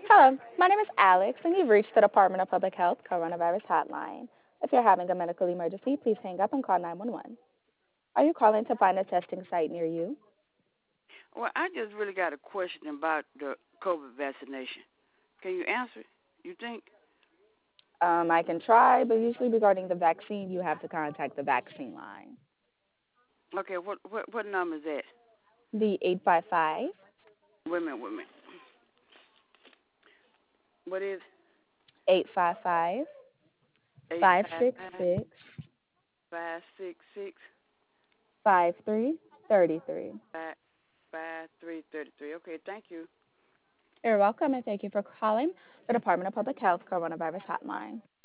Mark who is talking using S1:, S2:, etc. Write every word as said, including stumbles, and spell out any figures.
S1: Hello, my name is Alex, and you've reached the Department of Public Health Coronavirus Hotline. If you're having a medical emergency, please hang up and call nine one one. Are you calling to find a testing site near you?
S2: Well, I just really got a question about the COVID vaccination. Can you answer it? You think?
S1: Um, I can try, but usually regarding the vaccine, you have to contact the vaccine line.
S2: Okay, what what what number is that?
S1: The eight five five,
S2: Wait a minute, wait a minute. What is
S1: eight five five,
S2: eight
S1: five
S2: five
S1: six
S2: five
S1: six,
S2: five six six
S1: five three three three.
S2: five five three thirty three? Okay, thank you.
S1: You're welcome, and thank you for calling the Department of Public Health Coronavirus Hotline.